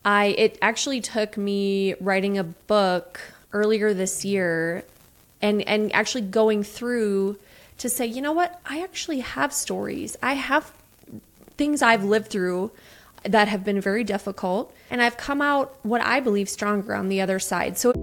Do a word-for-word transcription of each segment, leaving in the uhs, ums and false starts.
I it actually took me writing a book earlier this year and and actually going through to say, you know what, I actually have stories. I have things I've lived through that have been very difficult, and I've come out what I believe stronger on the other side. So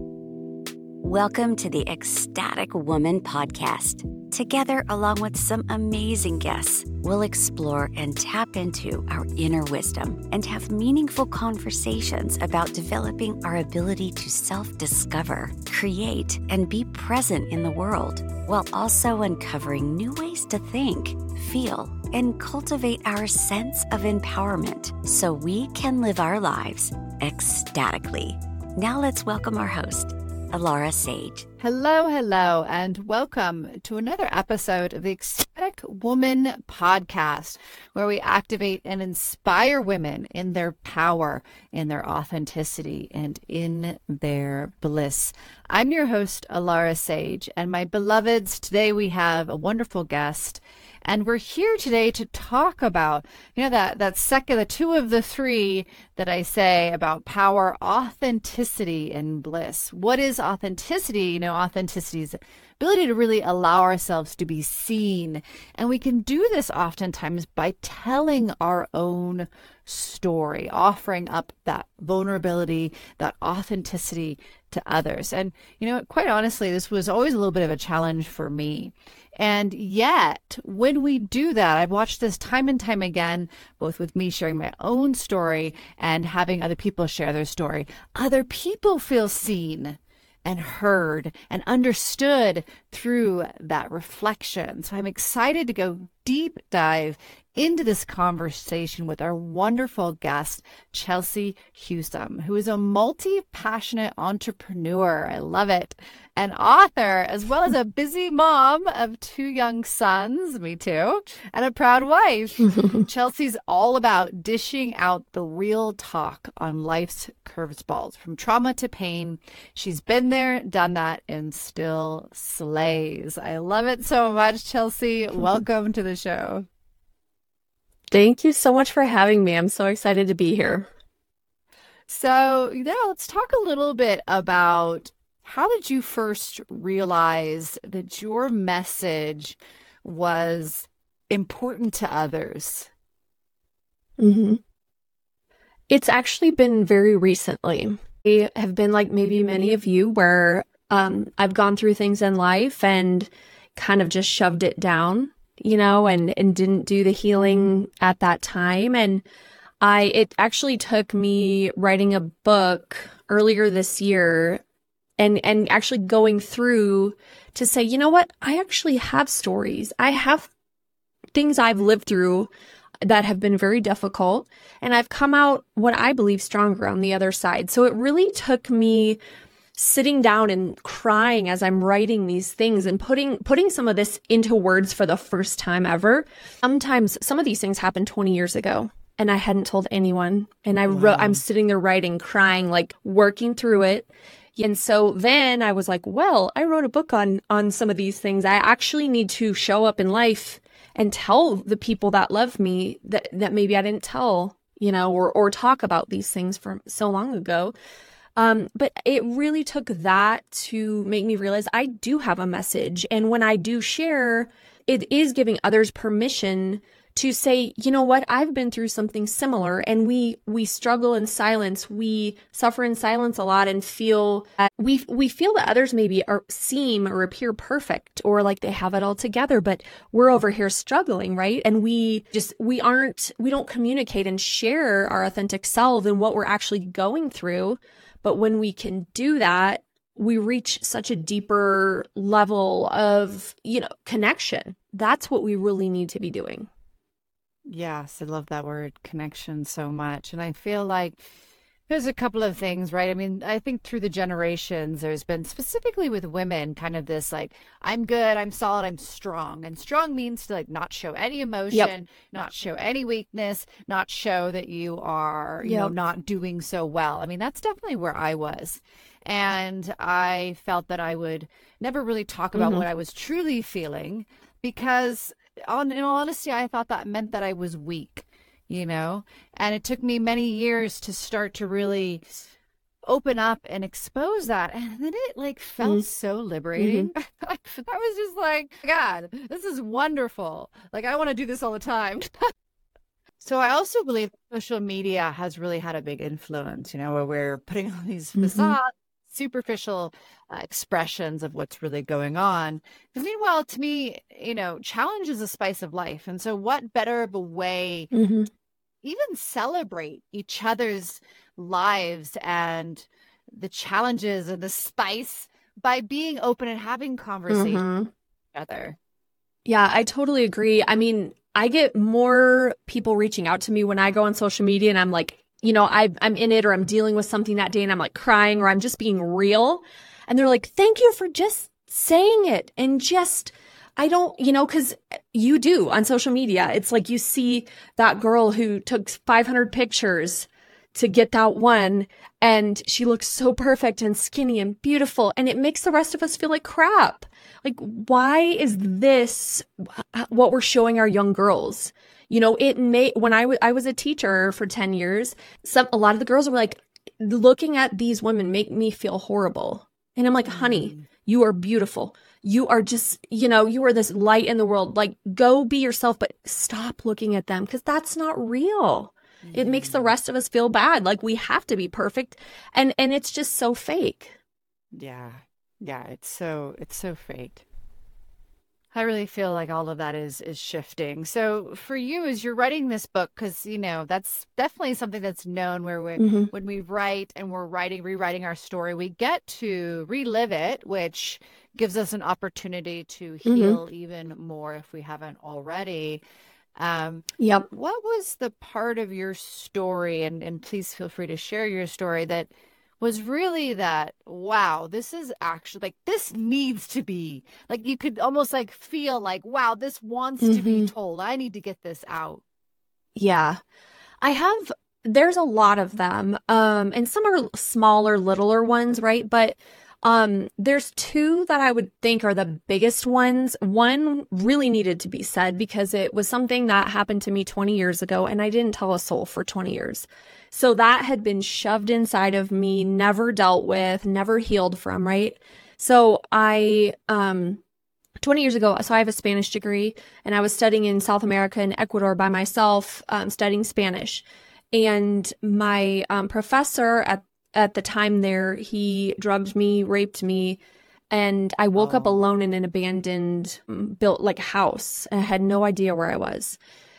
welcome to the Ecstatic Woman Podcast. Together, along with some amazing guests, we'll explore and tap into our inner wisdom and have meaningful conversations about developing our ability to self-discover, create, and be present in the world, while also uncovering new ways to think, feel, and cultivate our sense of empowerment so we can live our lives ecstatically. Now let's welcome our host, Alara Sage. Hello, hello, and welcome to another episode of the Ecstatic Woman Podcast, where we activate and inspire women in their power, in their authenticity, and in their bliss. I'm your host, Alara Sage, and my beloveds, today we have a wonderful guest. And we're here today to talk about, you know, that, that second, the two of the three that I say about power, authenticity, and bliss. What is authenticity? You know, authenticity is the ability to really allow ourselves to be seen. And we can do this oftentimes by telling our own story, offering up that vulnerability, that authenticity to others. And, you know, quite honestly, this was always a little bit of a challenge for me. And yet, when we do that, I've watched this time and time again, both with me sharing my own story and having other people share their story. Other people feel seen and heard and understood through that reflection. So I'm excited to go deep dive into this conversation with our wonderful guest, Chelsea Husum, who is a multi-passionate entrepreneur. I love it. An author, as well as a busy mom of two young sons, me too, and a proud wife. Chelsea's all about dishing out the real talk on life's curveballs, from trauma to pain. She's been there, done that, and still slays. I love it so much, Chelsea. Welcome to the show. thank you so much for having me. I'm so excited to be here. So, yeah, let's talk a little bit about how did you first realize that your message was important to others? Mm-hmm. It's actually been very recently. I have been like maybe many of you where um, I've gone through things in life and kind of just shoved it down, you know, and, and didn't do the healing at that time. And I, it actually took me writing a book earlier this year and, and actually going through to say, you know what, I actually have stories. I have things I've lived through that have been very difficult, and I've come out what I believe stronger on the other side. So it really took me sitting down and crying as I'm writing these things and putting putting some of this into words for the first time ever. Sometimes some of these things happened twenty years ago and I hadn't told anyone. And I wow. wrote, I'm sitting there writing, crying, like working through it. And so then I was like, well, I wrote a book on on some of these things. I actually need to show up in life and tell the people that love me that, that maybe I didn't tell, you know, or or talk about these things from so long ago. Um, but it really took that to make me realize I do have a message. And when I do share, it is giving others permission to say, you know what, I've been through something similar, and we we struggle in silence. We suffer in silence a lot and feel that we we feel that others maybe are seem or appear perfect or like they have it all together, but we're over here struggling, right? And we just we aren't we don't communicate and share our authentic self and what we're actually going through. But when we can do that, we reach such a deeper level of, you know, connection. That's what we really need to be doing. Yes, I love that word connection so much. And I feel like there's a couple of things, right? I mean, I think through the generations, there's been specifically with women kind of this like, I'm good, I'm solid, I'm strong. And strong means to like not show any emotion, yep. not show any weakness, not show that you are, you yep. know, not doing so well. I mean, that's definitely where I was. And I felt that I would never really talk about mm-hmm. what I was truly feeling because on, in all honesty, I thought that meant that I was weak. you know? And it took me many years to start to really open up and expose that. And then it like felt mm. so liberating. Mm-hmm. I was just like, God, this is wonderful. Like, I want to do this all the time. So I also believe social media has really had a big influence, you know, where we're putting on these facades, mm-hmm. superficial uh, expressions of what's really going on. Because meanwhile, to me, you know, challenge is a spice of life. And so what better of a way mm-hmm. even celebrate each other's lives and the challenges and the spice by being open and having conversations mm-hmm. with each other. Yeah, I totally agree. I mean, I get more people reaching out to me when I go on social media and I'm like, you know, I, I'm in it or I'm dealing with something that day and I'm like crying or I'm just being real. And they're like, thank you for just saying it. And just, I don't, you know, because you do on social media. It's like you see that girl who took five hundred pictures to get that one and she looks so perfect and skinny and beautiful. And it makes the rest of us feel like crap. Like, why is this what we're showing our young girls? You know, it may, when I, w- I was a teacher for ten years, some, a lot of the girls were like, looking at these women make me feel horrible. And I'm like, honey, you are beautiful. You are just, you know, you are this light in the world. Like, go be yourself, but stop looking at them because that's not real. Mm-hmm. It makes the rest of us feel bad. Like we have to be perfect. And, and it's just so fake. Yeah. Yeah. It's so, it's so fake. I really feel like all of that is is shifting. So for you, as you're writing this book, because, you know, that's definitely something that's known where we, mm-hmm. when we write and we're writing, rewriting our story, we get to relive it, which gives us an opportunity to heal mm-hmm. even more if we haven't already. Um, yep. What was the part of your story, and, and please feel free to share your story, that was really that, wow, this is actually like, this needs to be like, you could almost like feel like, wow, this wants mm-hmm. to be told. I need to get this out. Yeah, I have, there's a lot of them. Um, and some are smaller, littler ones, right? But um, there's two that I would think are the biggest ones. One really needed to be said because it was something that happened to me twenty years ago and I didn't tell a soul for twenty years. So that had been shoved inside of me, never dealt with, never healed from, right? So I, um, twenty years ago, so I have a Spanish degree and I was studying in South America in Ecuador by myself, um, studying Spanish. And my um, professor at at the time there, he drugged me, raped me, and I woke oh. up alone in an abandoned, built like house. And I had no idea where I was.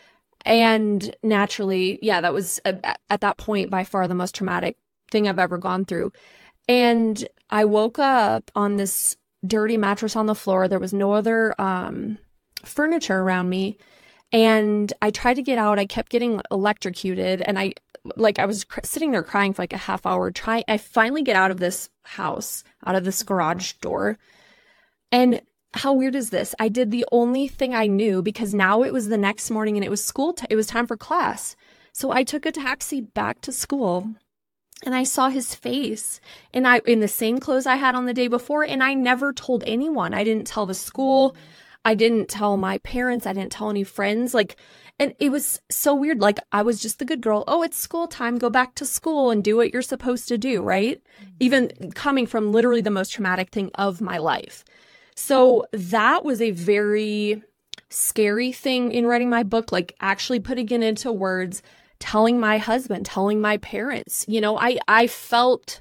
And naturally, yeah, that was uh, at that point by far the most traumatic thing I've ever gone through. And I woke up on this dirty mattress on the floor. There was no other um, furniture around me. And I tried to get out. I kept getting electrocuted. And I, like, I was cr- sitting there crying for like a half hour. Try. I finally get out of this house, out of this garage door. And how weird is this? I did the only thing I knew because now it was the next morning and it was school. T- it was time for class. So I took a taxi back to school and I saw his face and I, in the same clothes I had on the day before. And I never told anyone. I didn't tell the school. I didn't tell my parents. I didn't tell any friends. Like, and it was so weird. Like, I was just the good girl. Oh, it's school time. Go back to school and do what you're supposed to do, right? Mm-hmm. Even coming from literally the most traumatic thing of my life. So that was a very scary thing in writing my book, like actually putting it into words, telling my husband, telling my parents. You know, I, I felt,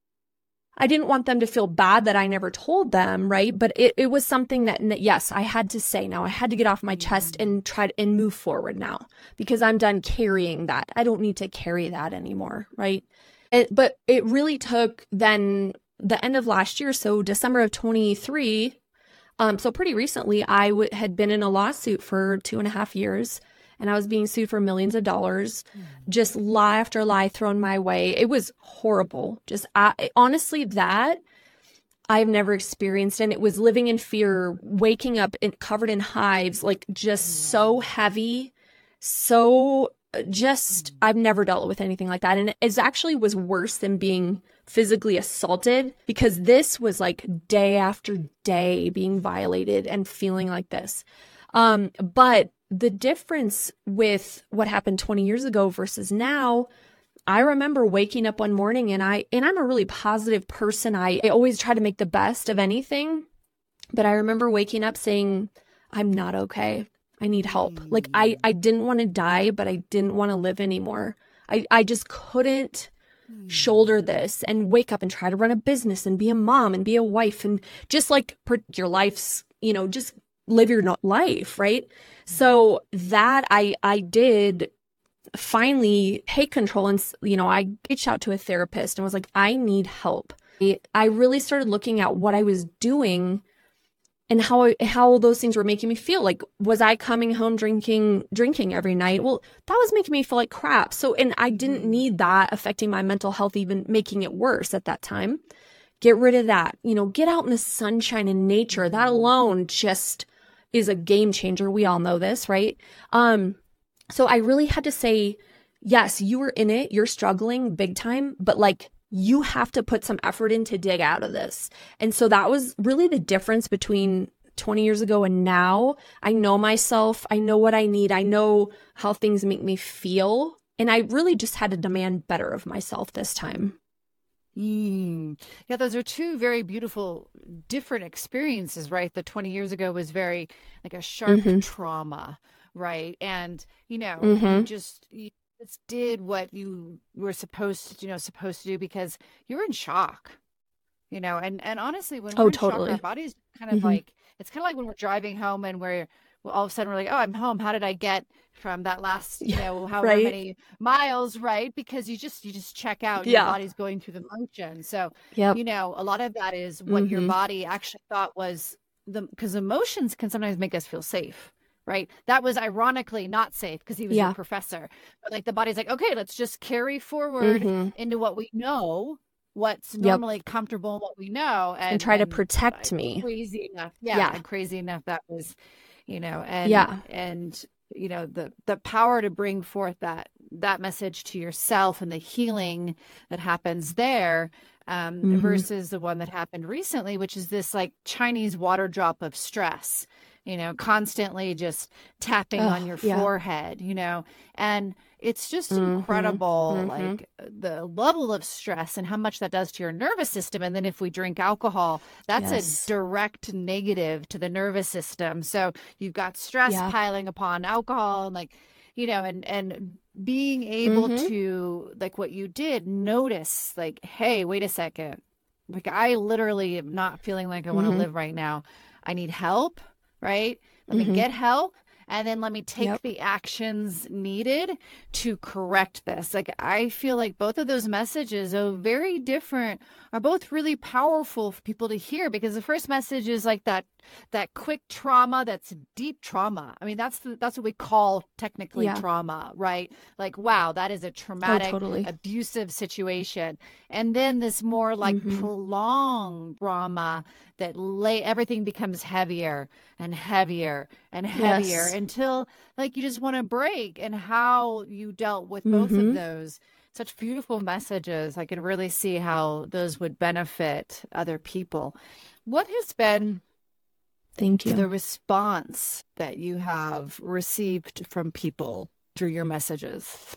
I didn't want them to feel bad that I never told them, right? But it, it was something that, yes, I had to say now. I had to get off my chest and try to, and move forward now because I'm done carrying that. I don't need to carry that anymore, right? It, but it really took then the end of last year, so December of twenty-three, um, so pretty recently, I w- had been in a lawsuit for two and a half years, and I was being sued for millions of dollars, mm. just lie after lie thrown my way. It was horrible. Just I, honestly, that I've never experienced, and it was living in fear, waking up in, covered in hives, like just mm. so heavy, so just, I've never dealt with anything like that. And it actually was worse than being physically assaulted because this was like day after day being violated and feeling like this. Um, but the difference with what happened twenty years ago versus now, I remember waking up one morning and I, and I'm a really positive person. I, I always try to make the best of anything, but I remember waking up saying, I'm not okay. I need help. Mm. Like I, I didn't want to die, but I didn't want to live anymore. I, I just couldn't mm. shoulder this and wake up and try to run a business and be a mom and be a wife and just like your life's, you know, just live your life. Right. Mm. So that I, I did finally take control. And, you know, I reached out to a therapist and was like, I need help. I really started looking at what I was doing and how how those things were making me feel. Like, was I coming home drinking drinking every night? Well, that was making me feel like crap. So, and I didn't need that affecting my mental health, even making it worse at that time. Get rid of that. You know, get out in the sunshine and nature. That alone just is a game changer. We all know this, right? Um, so I really had to say, yes, you were in it. You're struggling big time, but like, you have to put some effort in to dig out of this. And so that was really the difference between twenty years ago and now. I know myself. I know what I need. I know how things make me feel. And I really just had to demand better of myself this time. Mm. Yeah, those are two very beautiful, different experiences, right? The twenty years ago was very like a sharp mm-hmm. trauma, right? And, you know, mm-hmm. you just... You, just did what you were supposed to, you know, supposed to do because you were in shock, you know, and, and honestly, when we're oh, in totally. shock, our body's kind of mm-hmm. like, it's kind of like when we're driving home and we're, well, all of a sudden we're like, oh, I'm home. How did I get from that last, you know, however right? many miles, right? Because you just, you just check out, yeah. your body's going through the motion. So, yep. you know, a lot of that is what mm-hmm. your body actually thought was the, because emotions can sometimes make us feel safe. Right. That was ironically not safe because he was yeah. a professor. But like the body's like, OK, let's just carry forward mm-hmm. into what we know, what's normally yep. comfortable, what we know. And, and try and, to protect uh, me. Crazy enough. Yeah, yeah. And crazy enough that was, you know, and yeah. and, you know, the the power to bring forth that that message to yourself and the healing that happens there um, mm-hmm. versus the one that happened recently, which is this like Chinese water drop of stress. You know, constantly just tapping oh, on your yeah. forehead, you know, and it's just mm-hmm, incredible, mm-hmm. like the level of stress and how much that does to your nervous system. And then if we drink alcohol, that's yes. a direct negative to the nervous system. So you've got stress yeah. piling upon alcohol and like, you know, and, and being able mm-hmm. to, like what you did, notice like, hey, wait a second. Like I literally am not feeling like I want to mm-hmm. live right now. I need help. Right? Let mm-hmm. me get help. And then let me take yep. the actions needed to correct this. Like, I feel like both of those messages are very different, are both really powerful for people to hear, because the first message is like that, that quick trauma, that's deep trauma. I mean, that's the, that's what we call technically yeah. trauma, right? Like, wow, that is a traumatic, oh, totally. abusive situation. And then this more like mm-hmm. prolonged trauma that lay, everything becomes heavier and heavier and heavier yes. until like you just want to break. And how you dealt with both mm-hmm. of those, such beautiful messages. I can really see how those would benefit other people. What has been Thank you. the response that you have received from people through your messages?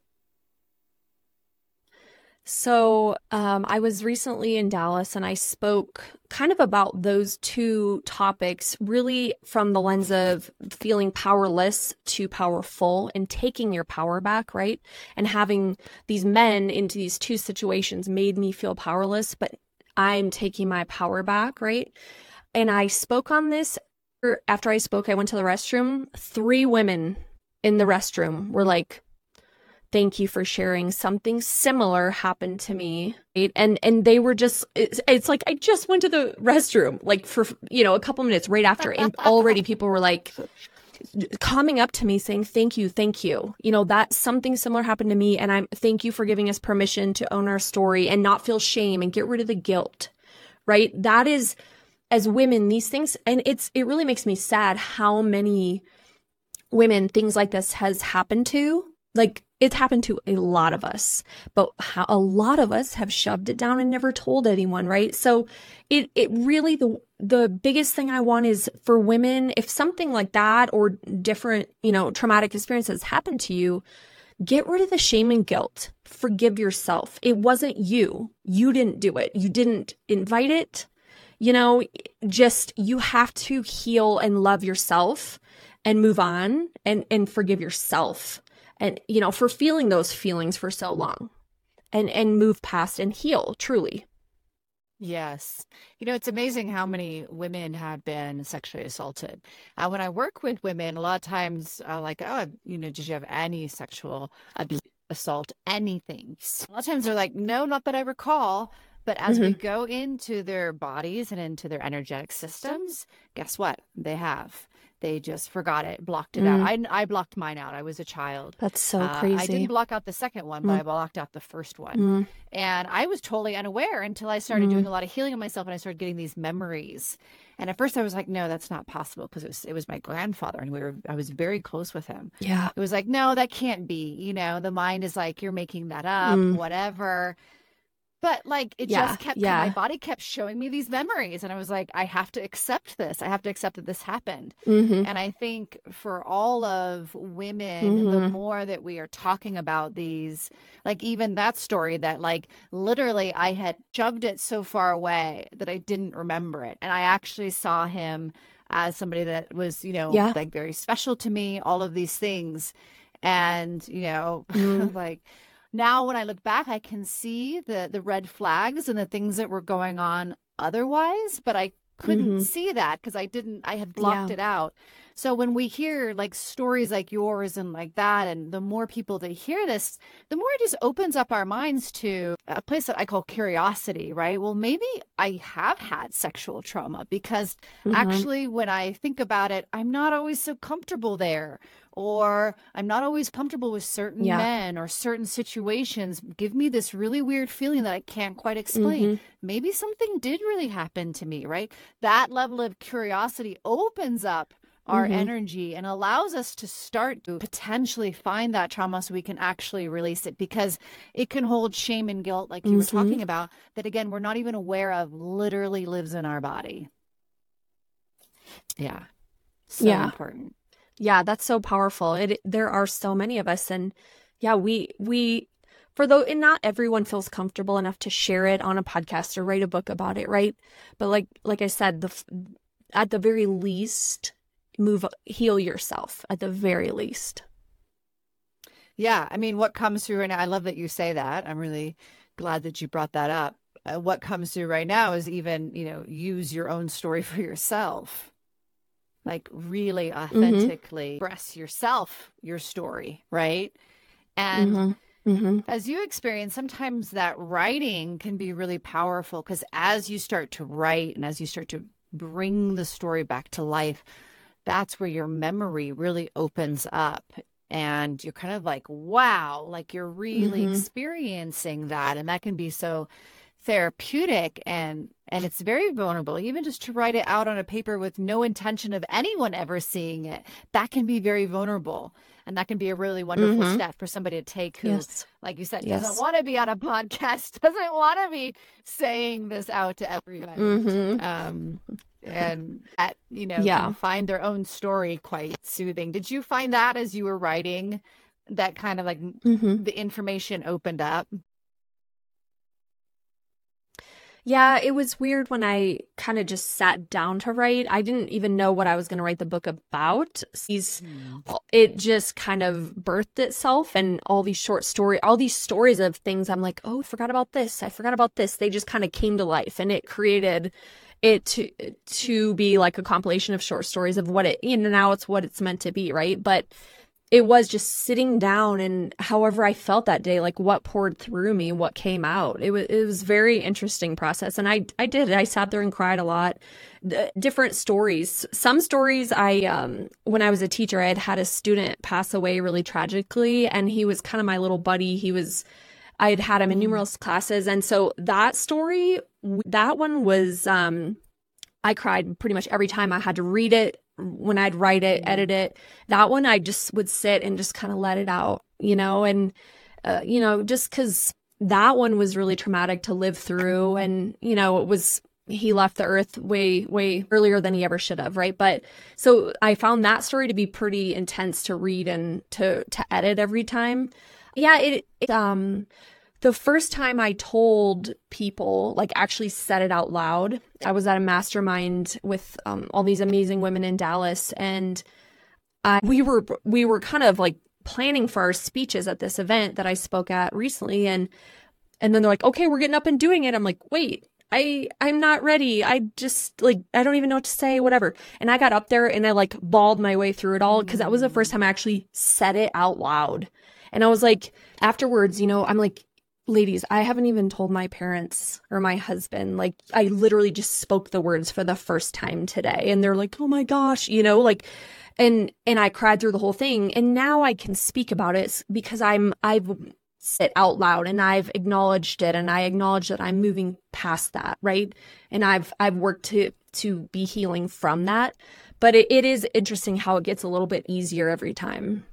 So um, I was recently in Dallas and I spoke kind of about those two topics, really from the lens of feeling powerless to powerful and taking your power back, right? And having these men into these two situations made me feel powerless, but I'm taking my power back, right? And I spoke on this. After I spoke, I went to the restroom. Three women in the restroom were like, thank you for sharing. Something similar happened to me. Right? And and they were just, it's, it's like, I just went to the restroom, like for, you know, a couple minutes right after. And already people were like coming up to me saying, thank you, thank you. You know, that something similar happened to me. And I'm, thank you for giving us permission to own our story and not feel shame and get rid of the guilt, right? That is, as women, these things, and it's, it really makes me sad how many women things like this has happened to. Like, it's happened to a lot of us, but how, a lot of us have shoved it down and never told anyone, right? So it it really, the the biggest thing I want is for women, if something like that or different, you know, traumatic experiences happen to you, get rid of the shame and guilt. Forgive yourself. It wasn't you. You didn't do it. You didn't invite it. You know, just you have to heal and love yourself and move on and, and forgive yourself. And, you know, for feeling those feelings for so long and, and move past and heal truly. Yes. You know, it's amazing how many women have been sexually assaulted. Uh, when I work with women, a lot of times, uh, like, oh, you know, did you have any sexual abuse, assault, anything? A lot of times they're like, no, not that I recall. But as mm-hmm. we go into their bodies and into their energetic systems, guess what? They have. They just forgot it, blocked it mm. out. I, I blocked mine out. I was a child. That's so uh, crazy. I didn't block out the second one, mm. but I blocked out the first one. Mm. And I was totally unaware until I started mm. doing a lot of healing on myself and I started getting these memories. And at first I was like, no, that's not possible because it was, it was my grandfather and we were, I was very close with him. Yeah. It was like, no, that can't be. You know, the mind is like, you're making that up, mm. whatever. But like, it yeah, just kept, yeah. my body kept showing me these memories. And I was like, I have to accept this. I have to accept that this happened. Mm-hmm. And I think for all of women, mm-hmm. the more that we are talking about these, like even that story that like literally I had shoved it so far away that I didn't remember it. And I actually saw him as somebody that was, you know, yeah. like very special to me, all of these things. And, you know, mm-hmm. like, now, when I look back, I can see the, the red flags and the things that were going on otherwise, but I couldn't mm-hmm. see that because I didn't, I had blocked yeah. it out. So when we hear like stories like yours and like that, and the more people that hear this, the more it just opens up our minds to a place that I call curiosity, right? Well, maybe I have had sexual trauma because mm-hmm. actually when I think about it, I'm not always so comfortable there. Or I'm not always comfortable with certain yeah. men or certain situations give me this really weird feeling that I can't quite explain. Mm-hmm. Maybe something did really happen to me, right? That level of curiosity opens up our mm-hmm. energy and allows us to start to potentially find that trauma so we can actually release it because it can hold shame and guilt like you mm-hmm. were talking about that, again, we're not even aware of literally lives in our body. Yeah. So yeah. important. Yeah, that's so powerful. It there are so many of us, and yeah, we we for though, and not everyone feels comfortable enough to share it on a podcast or write a book about it, right? But like like I said, the at the very least, move heal yourself at the very least. Yeah, I mean, what comes through, and I love that you say that. I'm really glad that you brought that up. Uh, what comes through right now is even, you know, use your own story for yourself. Like really authentically mm-hmm. express yourself, your story, right? And mm-hmm. Mm-hmm. as you experience, sometimes that writing can be really powerful because as you start to write and as you start to bring the story back to life, that's where your memory really opens up. And you're kind of like, wow, like you're really mm-hmm. experiencing that. And that can be so therapeutic and and it's very vulnerable, even just to write it out on a paper with no intention of anyone ever seeing it. That can be very vulnerable, and that can be a really wonderful mm-hmm. step for somebody to take who, yes. like you said, yes. doesn't want to be on a podcast, doesn't want to be saying this out to everybody, mm-hmm. um, and that, you know, yeah. can find their own story quite soothing. Did you find that as you were writing, that kind of like mm-hmm. the information opened up? Yeah, it was weird when I kind of just sat down to write. I didn't even know what I was going to write the book about. These, mm. It just kind of birthed itself, and all these short story, all these stories of things. I'm like, oh, I forgot about this. I forgot about this. They just kind of came to life, and it created it to to be like a compilation of short stories of what it, you know, now it's what it's meant to be, right? But it was just sitting down and however I felt that day, like what poured through me, what came out. It was it was very interesting process. And I I did. I sat there and cried a lot. D- different stories. Some stories I, um, when I was a teacher, I had had a student pass away really tragically. And he was kind of my little buddy. He was, I had had him in numerous classes. And so that story, that one was, um, I cried pretty much every time I had to read it. When I'd write it, edit it, that one I just would sit and just kind of let it out, you know, and, uh, you know, just because that one was really traumatic to live through. And, you know, it was, he left the earth way, way earlier than he ever should have, right? But so I found that story to be pretty intense to read and to to edit every time. Yeah, it, it um the first time I told people, like actually said it out loud, I was at a mastermind with um, all these amazing women in Dallas, and I, we were we were kind of like planning for our speeches at this event that I spoke at recently, and and then they're like, okay, we're getting up and doing it. I'm like, wait. I, I'm not ready. I just like, I don't even know what to say, whatever. And I got up there and I like bawled my way through it all because that was the first time I actually said it out loud. And I was like, afterwards, you know, I'm like, ladies, I haven't even told my parents or my husband. Like, I literally just spoke the words for the first time today. And they're like, oh my gosh, you know, like, and, and I cried through the whole thing. And now I can speak about it because I'm, I've, it out loud and I've acknowledged it and I acknowledge that I'm moving past that, right? And I've I've worked to to be healing from that. But it, it is interesting how it gets a little bit easier every time.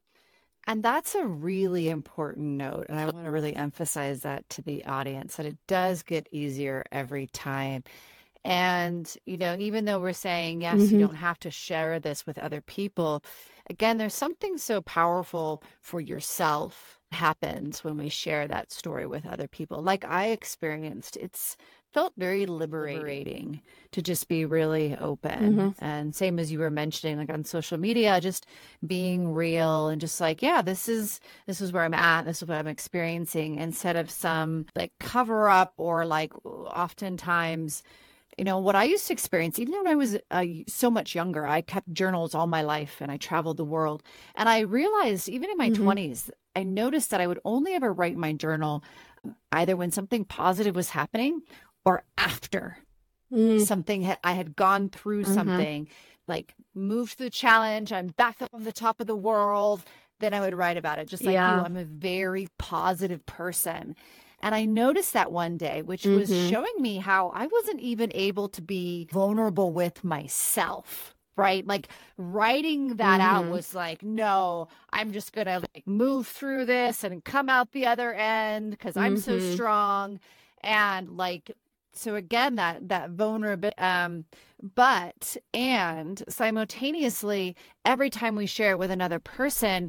And that's a really important note. And I want to really emphasize that to the audience, that it does get easier every time. And, you know, even though we're saying, yes, Mm-hmm. you don't have to share this with other people, again, there's something so powerful for yourself happens when we share that story with other people. Like I experienced, it's felt very liberating to just be really open. Mm-hmm. And same as you were mentioning, like on social media, just being real and just like, yeah, this is this is where I'm at, this is what I'm experiencing, instead of some like cover up or like oftentimes, you know, what I used to experience, even when I was uh, so much younger, I kept journals all my life and I traveled the world. And I realized even in my Mm-hmm. twenties, I noticed that I would only ever write my journal either when something positive was happening or after Mm-hmm. something had, I had gone through Mm-hmm. something, like moved through the challenge, I'm back up on the top of the world, then I would write about it. Just like Yeah. you, I'm a very positive person. And I noticed that one day, which was Mm-hmm. showing me how I wasn't even able to be vulnerable with myself, right? Like writing that out Mm-hmm. was like, no, I'm just going to like move through this and come out the other end because I'm so Mm-hmm. strong. And like, so again, that, that vulnerability, um, but, and simultaneously, every time we share it with another person,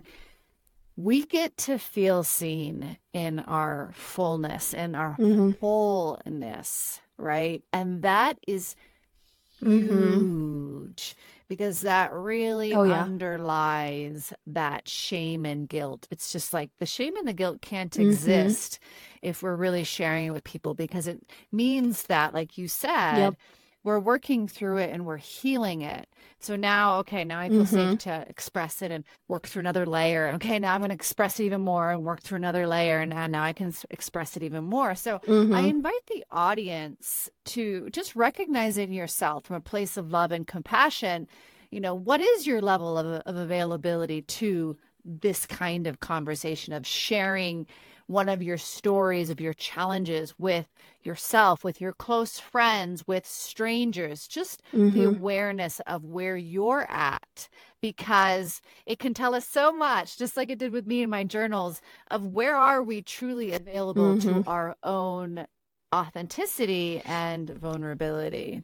we get to feel seen in our fullness, in our Mm-hmm. wholeness, right? And that is Mm-hmm. huge because that really Oh, yeah. underlies that shame and guilt. It's just like the shame and the guilt can't Mm-hmm. exist if we're really sharing it with people, because it means that, like you said, Yep. we're working through it and we're healing it. So now, okay, now I feel Mm-hmm. safe to express it and work through another layer. Okay, now I'm going to express it even more and work through another layer. And now, now I can s- express it even more. So I Mm-hmm. invite the audience to just recognize in yourself from a place of love and compassion, you know, what is your level of, of availability to this kind of conversation, of sharing one of your stories of your challenges with yourself, with your close friends, with strangers, just the Mm-hmm. awareness of where you're at, because it can tell us so much, just like it did with me in my journals, of where are we truly available Mm-hmm. to our own authenticity and vulnerability.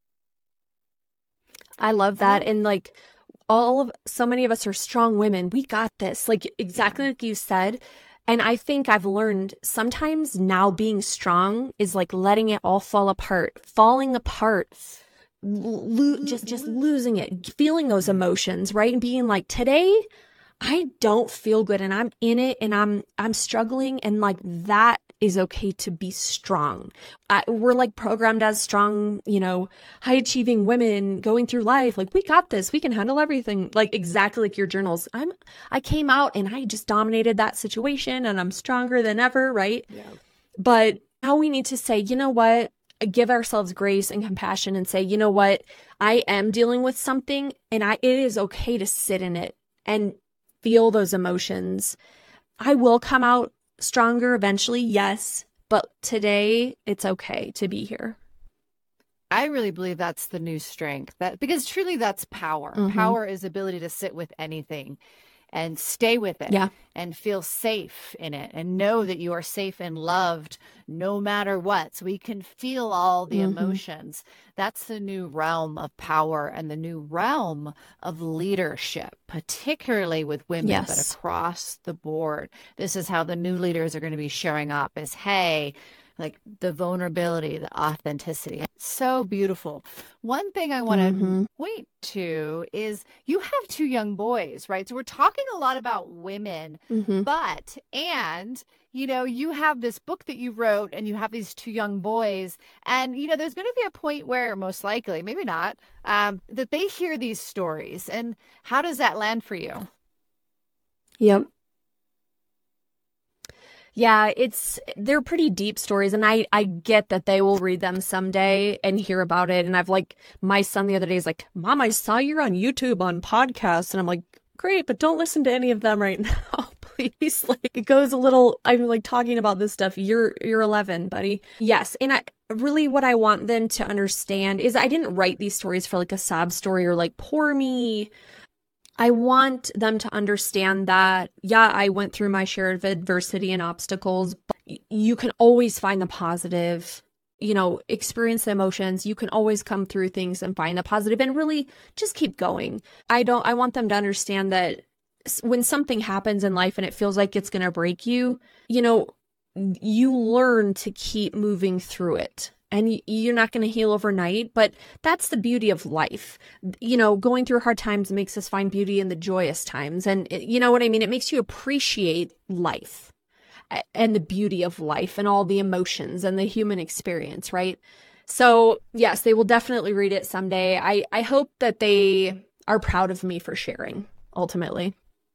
I love that. And like all of so many of us are strong women. We got this. Like exactly like you said. And I think I've learned sometimes now being strong is like letting it all fall apart, falling apart, lo- just just losing it, feeling those emotions, right? And being like, today I don't feel good and I'm in it and I'm I'm struggling, and like that is okay to be strong. I, we're like programmed as strong, you know, high achieving women going through life. Like we got this, we can handle everything. Like exactly like your journals. I'm I came out and I just dominated that situation and I'm stronger than ever, right? Yeah. But now we need to say, you know what? Give ourselves grace and compassion and say, you know what? I am dealing with something and I it is okay to sit in it and feel those emotions. I will come out stronger eventually, yes, but today it's okay to be here. I really believe that's the new strength, that because truly that's power. Mhm. Power is ability to sit with anything. and stay with it Yeah. and feel safe in it and know that you are safe and loved no matter what. So we can feel all the Mm-hmm. emotions. That's the new realm of power and the new realm of leadership, particularly with women, Yes. but across the board. This is how the new leaders are going to be showing up is, hey, like the vulnerability, the authenticity. It's so beautiful. One thing I want to Mm-hmm. point to is you have two young boys, right? So we're talking a lot about women, Mm-hmm. but, and, you know, you have this book that you wrote and you have these two young boys. And, you know, there's going to be a point where most likely, maybe not, um, that they hear these stories. And how does that land for you? Yep. Yeah, it's they're pretty deep stories, and I I get that they will read them someday and hear about it. And I've like my son the other day is like, "Mom, I saw you're on YouTube on podcasts," and I'm like, "Great, but don't listen to any of them right now, please." Like it goes a little. I'm like talking about this stuff. You're you're eleven, buddy. Yes, and I really what I want them to understand is I didn't write these stories for like a sob story or like poor me. I want them to understand that, yeah, I went through my share of adversity and obstacles, but you can always find the positive, you know, experience the emotions. You can always come through things and find the positive and really just keep going. I don't, I want them to understand that when something happens in life and it feels like it's going to break you, you know, you learn to keep moving through it. And you're not going to heal overnight, but that's the beauty of life. You know, going through hard times makes us find beauty in the joyous times. And it, you know what I mean? It makes you appreciate life and the beauty of life and all the emotions and the human experience, right? So yes, they will definitely read it someday. I, I hope that they are proud of me for sharing, ultimately.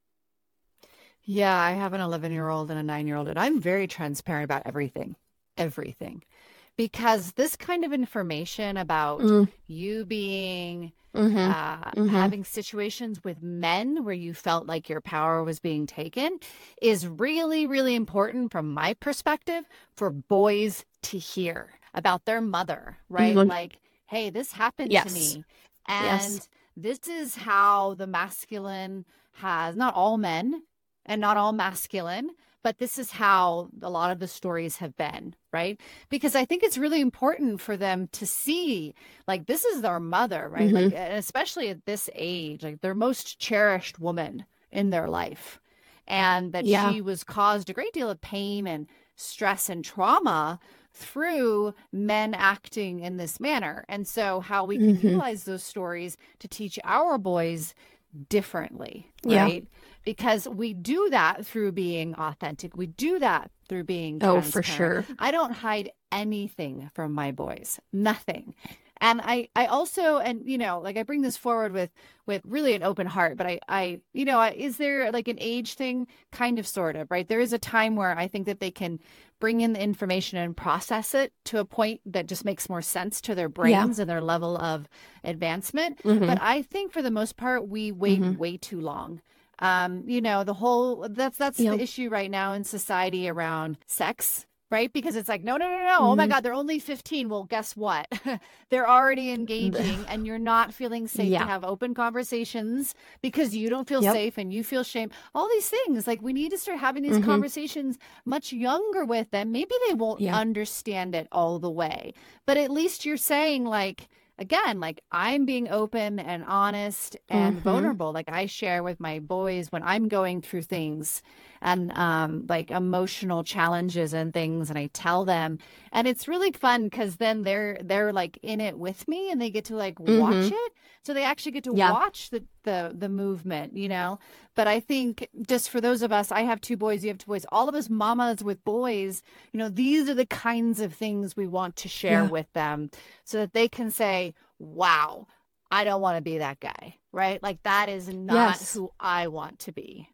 Yeah, I have an eleven-year-old and a nine-year-old, and I'm very transparent about everything, everything. Because this kind of information about mm. you being, mm-hmm. Uh, mm-hmm. having situations with men where you felt like your power was being taken is really, really important from my perspective for boys to hear about their mother, right? Mm-hmm. Like, hey, this happened yes. to me. And yes. this is how the masculine has, not all men and not all masculine, but this is how a lot of the stories have been, right? Because I think it's really important for them to see, like, this is their mother, right? Mm-hmm. Like, especially at this age, like their most cherished woman in their life. And that yeah. she was caused a great deal of pain and stress and trauma through men acting in this manner. And so how we can mm-hmm. utilize those stories to teach our boys differently, right? Yeah. Because we do that through being authentic. We do that through being transparent. Oh, for sure. I don't hide anything from my boys, nothing. And I, I also, and, you know, like I bring this forward with, with really an open heart, but I, I, you know, is there like an age thing? Kind of, sort of, right? There is a time where I think that they can bring in the information and process it to a point that just makes more sense to their brains yeah. and their level of advancement. Mm-hmm. But I think for the most part, we wait mm-hmm. way too long. Um, you know, the whole, that's, that's yep. the issue right now in society around sex, right? Because it's like, no, no, no, no. Mm-hmm. Oh my God, they're only fifteen. Well, guess what? They're already engaging and you're not feeling safe yeah. to have open conversations because you don't feel yep. safe and you feel shame. All these things, like we need to start having these mm-hmm. conversations much younger with them. Maybe they won't yeah. understand it all the way, but at least you're saying like, again, like I'm being open and honest and mm-hmm. vulnerable. Like I share with my boys when I'm going through things and um, like emotional challenges and things. And I tell them, and it's really fun because then they're, they're like in it with me and they get to like mm-hmm. watch it. So they actually get to yeah. watch the, the, the movement, you know, but I think just for those of us, I have two boys, you have two boys, all of us mamas with boys, you know, these are the kinds of things we want to share yeah. with them so that they can say, wow, I don't want to be that guy, right? Like that is not yes. who I want to be.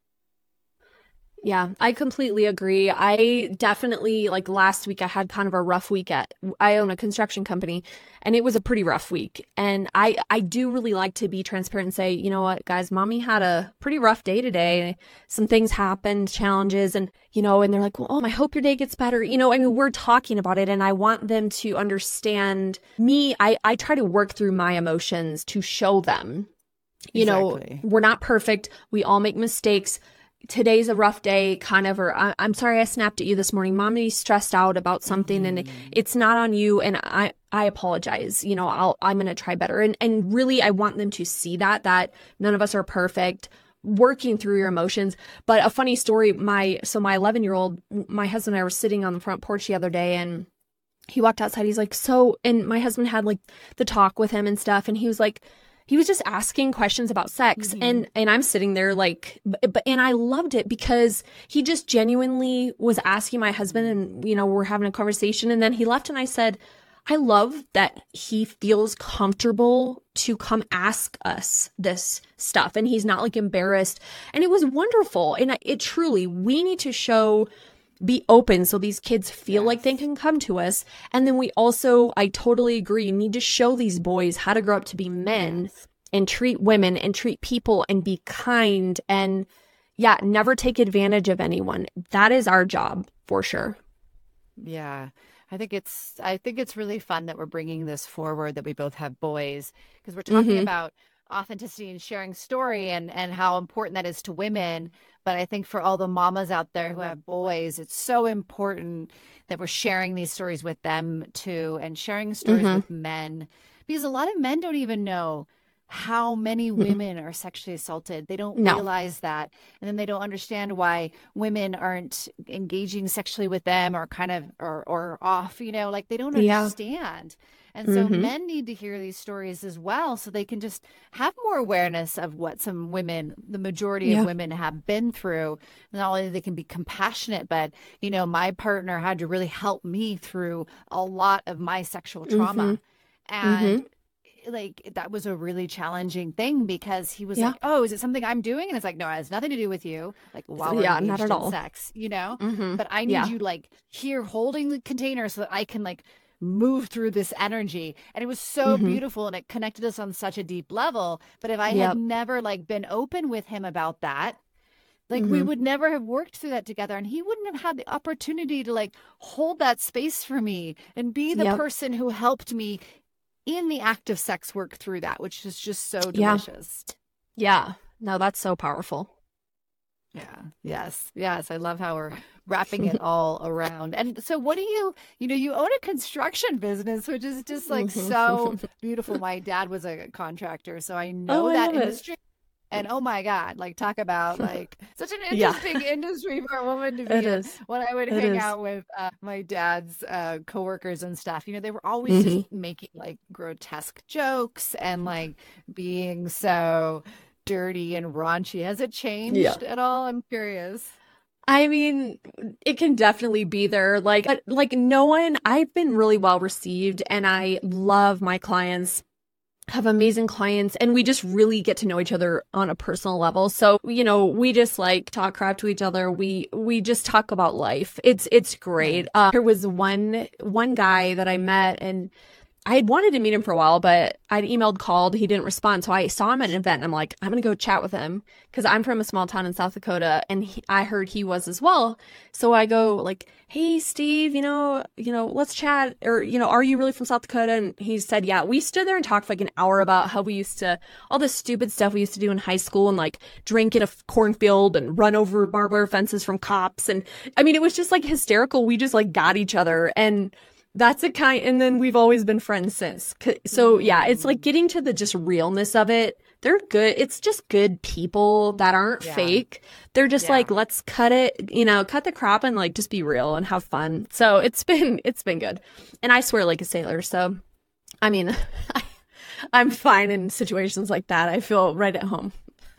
Yeah, I completely agree. I definitely, like last week, I had kind of a rough week at, I own a construction company and it was a pretty rough week. And I, I do really like to be transparent and say, you know what, guys, mommy had a pretty rough day today. Some things happened, challenges, and, you know, and they're like, well, oh, I hope your day gets better. You know, I mean, we're talking about it and I want them to understand me. I, I try to work through my emotions to show them You Exactly. know, we're not perfect. We all make mistakes. Today's a rough day, kind of, or I, I'm sorry I snapped at you this morning. Mommy's stressed out about something Mm-hmm. and it's not on you. And I, I apologize. You know, I'll, I'm going to try better. And, and really, I want them to see that, that none of us are perfect, working through your emotions. But a funny story, my, so my eleven year old, my husband and I were sitting on the front porch the other day, and he walked outside. He's like, so, and my husband had like the talk with him and stuff. And he was like, he was just asking questions about sex. Mm-hmm. And, and I'm sitting there like, but, and I loved it because he just genuinely was asking my husband, and, you know, we're having a conversation. And then he left, and I said, I love that he feels comfortable to come ask us this stuff, and he's not like embarrassed. And it was wonderful. And it truly, we need to show, be open so these kids feel Yes. like they can come to us. And then we also, I totally agree, need to show these boys how to grow up to be men and treat women and treat people and be kind and, yeah, never take advantage of anyone. That is our job for sure. Yeah. I think it's I think it's really fun that we're bringing this forward, that we both have boys, because we're talking Mhm. about authenticity and sharing story and and how important that is to women. But I think for all the mamas out there who have boys, it's so important that we're sharing these stories with them too, and sharing stories Mhm. with men, because a lot of men don't even know how many women are sexually assaulted. They don't No. realize that. And then they don't understand why women aren't engaging sexually with them, or kind of, or, or off, you know, like they don't Yeah. understand. And so Mhm. men need to hear these stories as well, so they can just have more awareness of what some women, the majority Yeah. of women, have been through. Not only they can be compassionate, but, you know, my partner had to really help me through a lot of my sexual trauma. Mhm. And like that was a really challenging thing, because he was Yeah. like, "Oh, is it something I'm doing?" And it's like, "No, it has nothing to do with you." Like, while we're Yeah, engaged not at in all. sex, you know. Mhm. But I need Yeah. you like here holding the container so that I can like move through this energy. And it was so Mhm. beautiful, and it connected us on such a deep level. But if I Yep. had never like been open with him about that, like we Mhm. would never have worked through that together, and he wouldn't have had the opportunity to like hold that space for me and be the Yep. person who helped me in the act of sex work through that, which is just so Yeah. delicious. Yeah. No, that's so powerful. Yeah. Yes. Yes. I love how we're wrapping it all around. And so what do you, you know, you own a construction business, which is just like Mhm. so beautiful. My dad was a contractor, so I know Oh, I that love it. industry. And oh my God, like talk about like such an Yeah. interesting industry for a woman to be It in. is. When I would It hang is. out with uh, my dad's uh, coworkers and stuff, you know, they were always Mhm. just making like grotesque jokes and like being so dirty and raunchy. Has it changed at all? I'm curious. I mean, it can definitely be there. Like, but like no one, I've been really well received, and I love my clients, have amazing clients, and we just really get to know each other on a personal level. So, you know, we just like talk crap to each other. We, we just talk about life. It's, it's great. Uh, there was one, one guy that I met, and I had wanted to meet him for a while, but I'd emailed, called, he didn't respond. So I saw him at an event, and I'm like, I'm going to go chat with him, because I'm from a small town in South Dakota, and he, I heard he was as well. So I go like, hey, Steve, you know, you know, let's chat, or, you know, are you really from South Dakota? And he said, yeah. We stood there and talked for like an hour about how we used to, all the stupid stuff we used to do in high school, and like drink in a cornfield and run over barbed wire fences from cops. And I mean, it was just like hysterical. We just like got each other, and that's a kind, and then we've always been friends since. So yeah, it's like getting to the just realness of it. They're good. It's just good people that aren't Yeah. fake. They're just Yeah. like, let's cut it, you know, cut the crap and like just be real and have fun. So it's been, it's been good. And I swear like a sailor. So, I mean, I'm fine in situations like that. I feel right at home.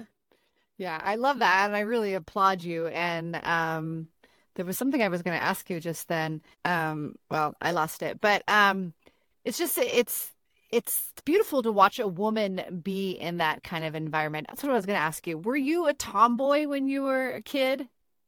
Yeah, I love that, and I really applaud you. And um, there was something I was going to ask you just then. Um, well, I lost it, but um, it's just it's it's beautiful to watch a woman be in that kind of environment. That's what I was going to ask you. Were you a tomboy when you were a kid?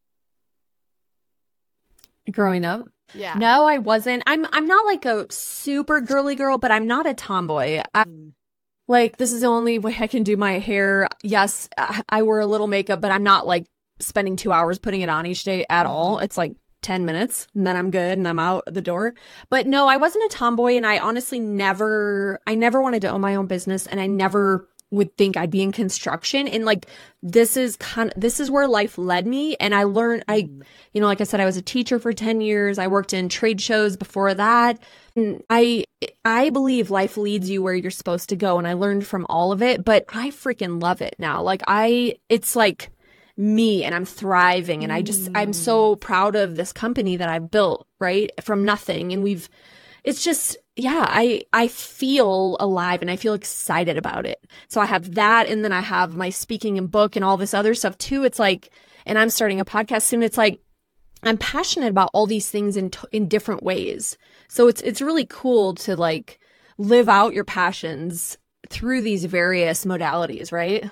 Growing up? Yeah. No, I wasn't. I'm I'm not like a super girly girl, but I'm not a tomboy. I, Mm. like, this is the only way I can do my hair. Yes, I, I wear a little makeup, but I'm not like spending two hours putting it on each day at all. It's like ten minutes and then I'm good and I'm out the door. But no, I wasn't a tomboy, and I honestly never, I never wanted to own my own business, and I never would think I'd be in construction. And like, this is kind of, this is where life led me. And I learned, I, you know, like I said, I was a teacher for ten years. I worked in trade shows before that. And I, I believe life leads you where you're supposed to go. And I learned from all of it, but I freaking love it now. Like I, it's like me and I'm thriving. And I just, I'm so proud of this company that I've built, right? From nothing. And we've, it's just, yeah, I, I feel alive and I feel excited about it. So I have that. And then I have my speaking and book and all this other stuff too. It's like, and I'm starting a podcast soon. It's like, I'm passionate about all these things in, t- in different ways. So it's, it's really cool to like live out your passions through these various modalities, right?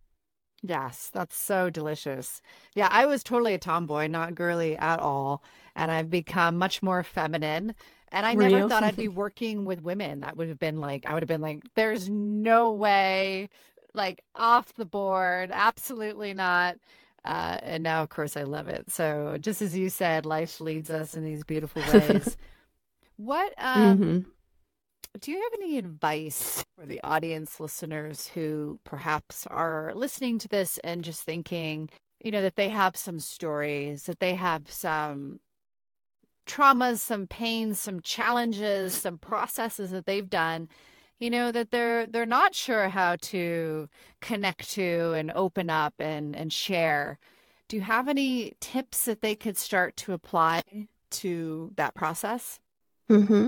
Yes, that's so delicious. Yeah, I was totally a tomboy, not girly at all. And I've become much more feminine. And I Were never you? thought I'd be working with women. That would have been like, I would have been like, there's no way, like off the board. Absolutely not. Uh, and now, of course, I love it. So just as you said, life leads us in these beautiful ways. What, um, Mm-hmm. do you have any advice for the audience listeners who perhaps are listening to this and just thinking, you know, that they have some stories, that they have some traumas, some pains, some challenges, some processes that they've done, you know, that they're they're not sure how to connect to and open up and and share. Do you have any tips that they could start to apply to that process? Mm-hmm.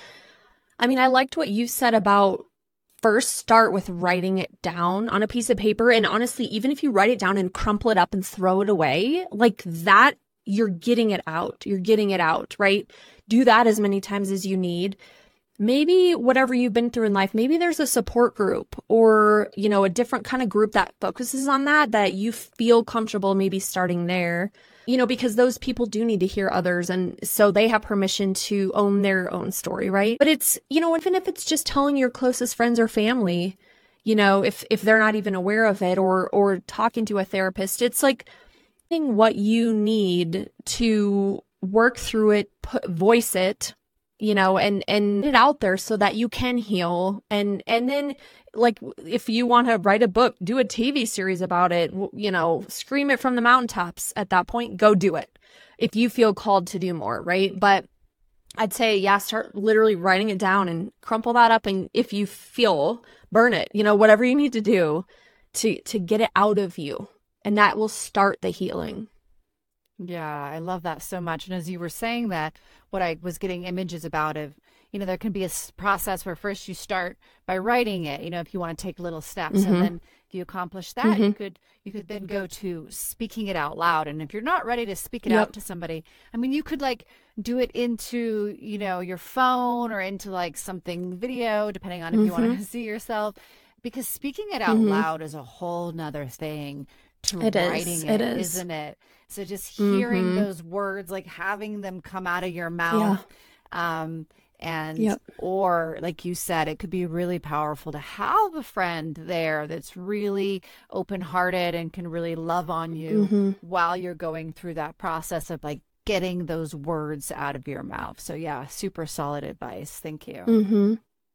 I mean, I liked what you said about first start with writing it down on a piece of paper. And honestly, even if you write it down and crumple it up and throw it away, like that, you're getting it out. You're getting it out, right? Do that as many times as you need. Maybe whatever you've been through in life, maybe there's a support group or, you know, a different kind of group that focuses on that, that you feel comfortable maybe starting there, you know, because those people do need to hear others. And so they have permission to own their own story, right? But it's, you know, even if it's just telling your closest friends or family, you know, if, if they're not even aware of it, or, or talking to a therapist, it's like what you need to work through it, put, voice it, you know, and, and get it out there so that you can heal. And, and then like, if you want to write a book, do a T V series about it, you know, scream it from the mountaintops at that point, go do it. If you feel called to do more, right? But I'd say, yeah, start literally writing it down and crumple that up. And if you feel, burn it, you know, whatever you need to do to, to get it out of you. And that will start the healing. Yeah, I love that so much. And as you were saying that, what I was getting images about of, you know, there can be a s- process where first you start by writing it, you know, if you want to take little steps, Mm-hmm. and then if you accomplish that, Mm-hmm. you could you could then go to speaking it out loud. And if you're not ready to speak it Yep. out to somebody, I mean, you could like do it into, you know, your phone or into like something video, depending on if you want Mm-hmm. to see yourself, because speaking it out Mm-hmm. loud is a whole nother thing to It is. writing It it, is. isn't it? So just hearing Mm-hmm. those words, like having them come out of your Yeah. mouth, um, and Yep. or like you said, it could be really powerful to have a friend there that's really open-hearted and can really love on you Mm-hmm. while you're going through that process of like getting those words out of your mouth. So yeah, super solid advice. Thank you. Mm-hmm.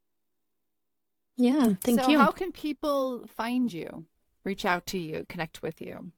Yeah. Thank so you. how can people find you, reach out to you, connect with you?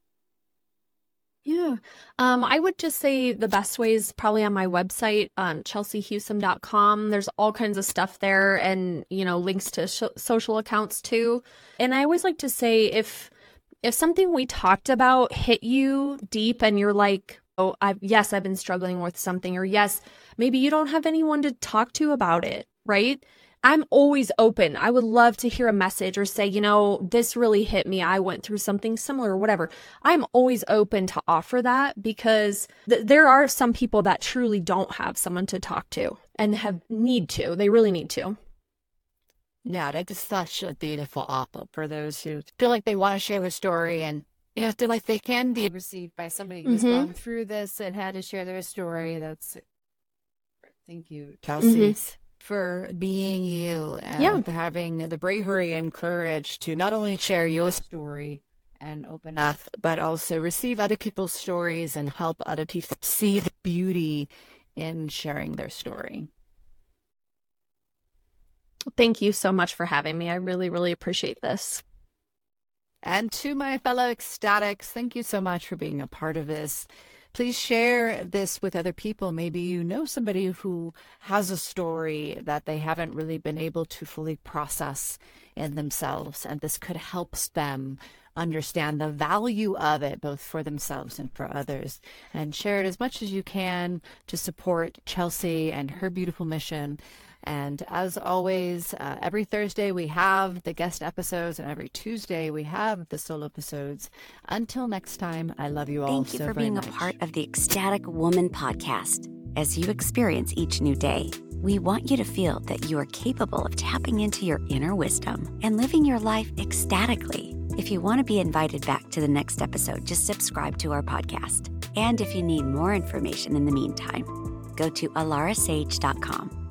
Yeah. Um, I would just say the best way is probably on my website, um, chelsea hewsome dot com. There's all kinds of stuff there, and, you know, links to sh- social accounts too. And I always like to say, if, if something we talked about hit you deep and you're like, oh, I've, yes, I've been struggling with something, or yes, maybe you don't have anyone to talk to about it, right? I'm always open. I would love to hear a message or say, you know, this really hit me. I went through something similar or whatever. I'm always open to offer that, because th- there are some people that truly don't have someone to talk to and have need to. They really need to. Yeah, that is such a beautiful offer for those who feel like they want to share their story, and you know, feel like they can be received by somebody who's Mhm. gone through this and had to share their story. That's thank you, Chelsea, Mhm. for being you and Yeah. for having the bravery and courage to not only share your story and open up, but also receive other people's stories and help other people see the beauty in sharing their story. Thank you so much for having me. I really, really appreciate this. And to my fellow ecstatics, thank you so much for being a part of this. Please share this with other people. Maybe you know somebody who has a story that they haven't really been able to fully process in themselves, and this could help them understand the value of it, both for themselves and for others. And share it as much as you can to support Chelsea and her beautiful mission. And as always, uh, every Thursday we have the guest episodes, and every Tuesday we have the solo episodes. Until next time, I love you all Thank you so for very being much. a part of the Ecstatic Woman podcast. As you experience each new day, we want you to feel that you are capable of tapping into your inner wisdom and living your life ecstatically. If you want to be invited back to the next episode, just subscribe to our podcast. And if you need more information in the meantime, go to alara sage dot com.